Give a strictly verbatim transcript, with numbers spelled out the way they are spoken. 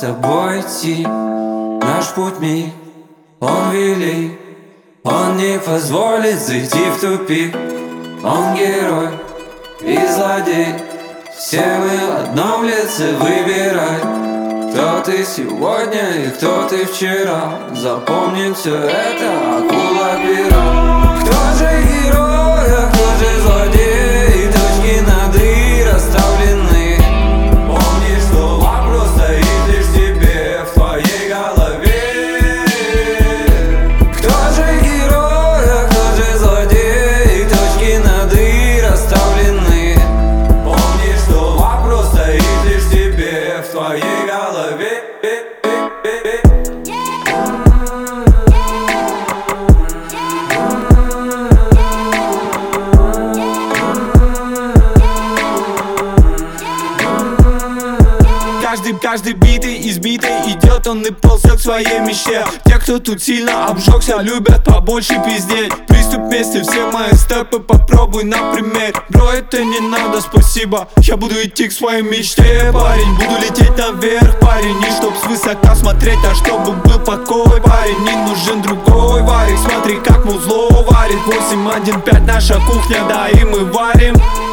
тобой идти. Наш путь миг, он велик, он не позволит зайти в тупик. Он герой и злодей, все мы в одном лице. Выбирай, кто ты сегодня и кто ты вчера. Запомни все это, акула пера. Кто же герой, а кто же злодей? Точки над «и» расставлены. Помни, что вопрос стоит лишь в тебе, в твоей голове. Кто же герой, а кто же злодей? Точки над «и» расставлены. Помни, что вопрос стоит лишь в тебе, в твоей голове. Каждый, каждый битый, избитый, идет он и ползет к своей мечте. Те, кто тут сильно обжегся, любят побольше пиздеть. Приступ вместе, все мои степы попробуй на пример. Бро, это не надо, спасибо, я буду идти к своей мечте. Парень, буду лететь наверх, парень. Не чтоб свысока смотреть, а чтобы был покой. Парень, не нужен другой варик. Смотри, как музло варит. Восемь один пять наша кухня, да и мы варим.